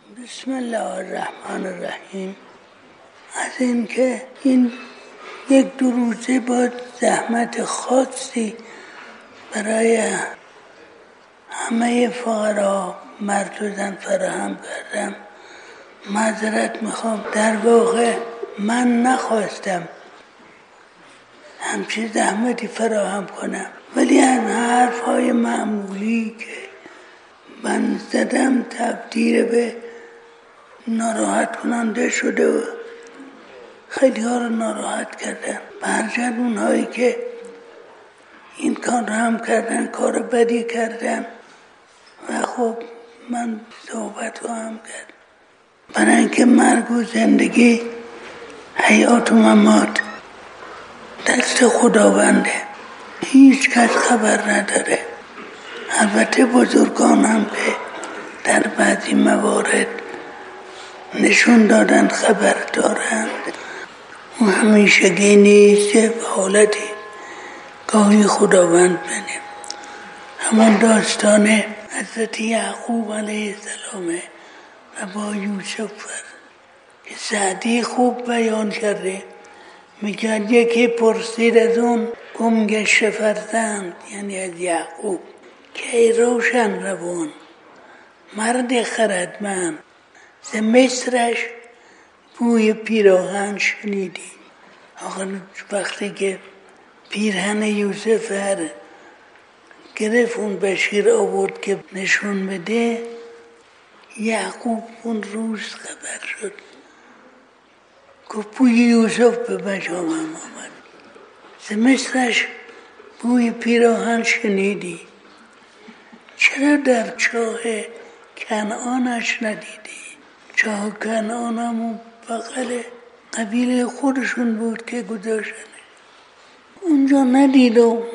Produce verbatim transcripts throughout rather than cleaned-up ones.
بسم الله الرحمن الرحیم. از اینکه این یک دو روزه با زحمت خاصی برای همه فقرا مرد و زن فراهم کردم، معذرت میخوام. در واقع من نخواستم همچین زحمتی فراهم کنم، ولی از حرفهای معمولی که من زدم تبدیل به ناراحت کننده شده و خیلی ها رو ناراحت کردن. برجن اونهایی که این کار هم کردن، کار بدی کردن و خب من صحبت رو هم کردم. برای اینکه مرگ و زندگی، حیات و ممات دست خداونده، هیچ کس خبر نداره. البته بزرگان هم که در بعضی موارد نشون دادن خبر دارند و همیشگی نیست. به حالتی گاهی خداوند بنیم. همون داستان حضرت یعقوب علیه السلام و با یوسف که سعدی خوب بیان کرده. میگه یکی پرسید از اون گمگشته فرزند، یعنی از یعقوب، که ای روشن روان مرد خردمند، ز مصرش بوی پیراهن شنیدی. آخر وقتی که پیرهن یوسف هر گرفت اون بشیر آورد که نشون بده، یعقوب اون روز خبر شد، گفت بوی یوسف به مشامم آمد. ز مصرش بوی پیراهن شنیدی، چرا در چاه کنعانش ندیدی؟ چاه کنعان همون بغل قبیله خودشون بود که گذاشتن اونجا ندید و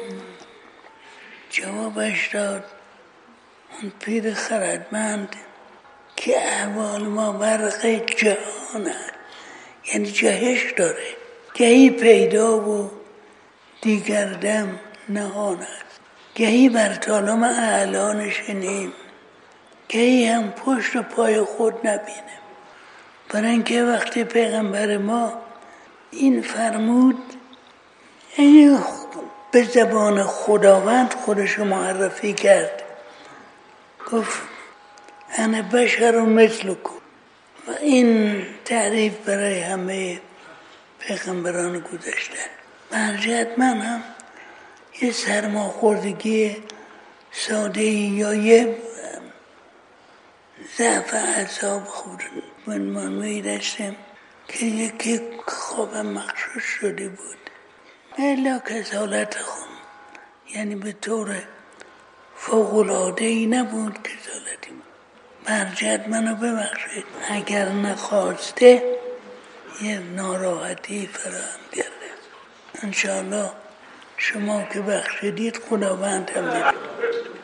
جوابش داد اون پیر خردمند که احوال ما برق جهان است، یعنی جهش داره، گهی پیدا و دیگر دم نهان است. گهی بر تالم اعلا نشینیم، گهی هم پشت و پای خود نبینیم. برای اینکه وقتی پیغمبر ما این فرمود، این به زبان خداوند خودش معرفی کرد، گفت انا بشر مثلکم، و این تعریف برای همه پیغمبران گذاشته. برجت من هم یه سرماخوردگی ساده یا یه ضعف اعصاب خود من می‌داشتم که یکی خوابم مغشوش شده بود. الا کسالت خون، یعنی به طور فوق‌العاده‌ای نبود کسالتی. برجت منو ببخشید اگر نخواسته یه ناراحتی فراهم کرده. انشاءالله شما که بخشیدید خداوند هم بید.